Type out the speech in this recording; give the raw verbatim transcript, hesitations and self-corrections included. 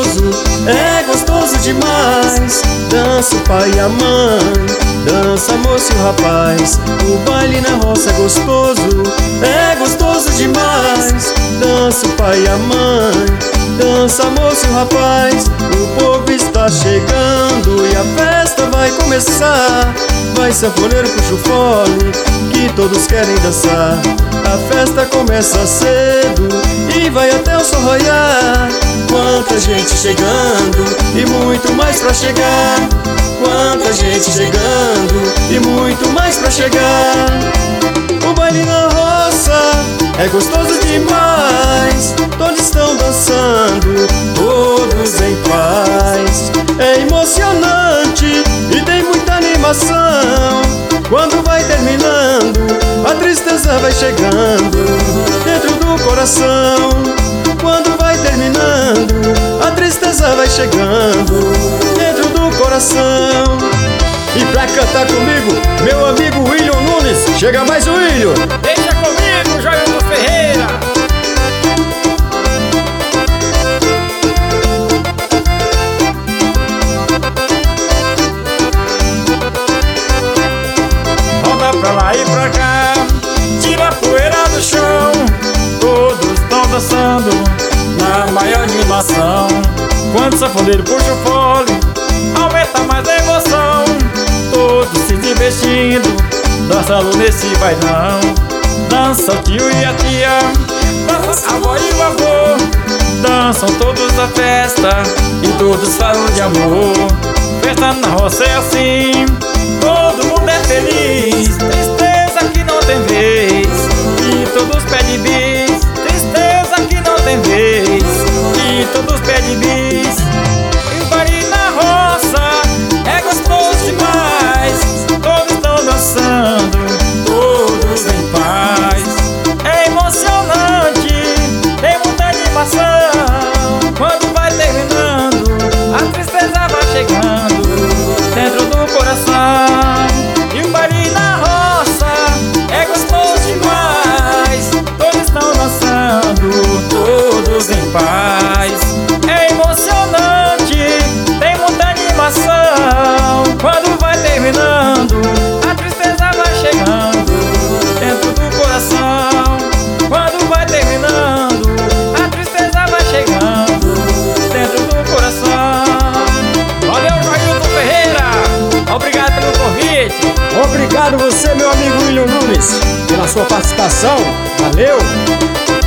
gostoso, é gostoso demais. Dança o pai e a mãe, dança a moça e o rapaz. O baile na roça é gostoso, é gostoso demais. Dança o pai e a mãe, dança a moça e o rapaz. O povo está chegando e a festa vai começar. Vai sanfoneiro, puxa o fole, que todos querem dançar. A festa começa cedo e vai até o sol raiar. Quanta gente chegando e muito mais pra chegar. Quanta gente chegando e muito mais pra chegar. O baile na roça é gostoso demais. Todos estão dançando, todos em paz. É emocionante e tem muita animação. Quando vai terminando, a tristeza vai chegando dentro do coração. Quando vai terminando, a tristeza vai chegando dentro do coração. E pra cantar comigo, meu amigo William Nunes. Chega mais, William! Deixa comigo, Jailton Ferreira! Roda pra lá e pra cá, tira a poeira do chão. Todos estão dançando na maior animação. Quando o sanfoneiro puxa o fole, aumenta mais a emoção. Todos se divertindo, dançando nesse bailão. Dança o tio e a tia, dança a avó e o avô. Dançam todos a festa e todos falam de amor. Festa na roça é assim, todo mundo é feliz. Tristeza que não tem vez, e todos pedem bis. Tristeza que não tem vez, e todos pedem bis. E o baile na roça é gostoso demais. Todos estão dançando, todos em paz. É emocionante, tem muita animação. Quando vai terminando, a tristeza vai chegando dentro do coração. E o baile na roça é gostoso demais. Todos estão dançando, todos em paz. É emocionante, tem muita animação. Quando vai terminando, a tristeza vai chegando dentro do coração. Quando vai terminando, a tristeza vai chegando dentro do coração. Valeu, Jailton Ferreira! Obrigado pelo convite! Obrigado você, meu amigo William Nunes, pela sua participação. Valeu!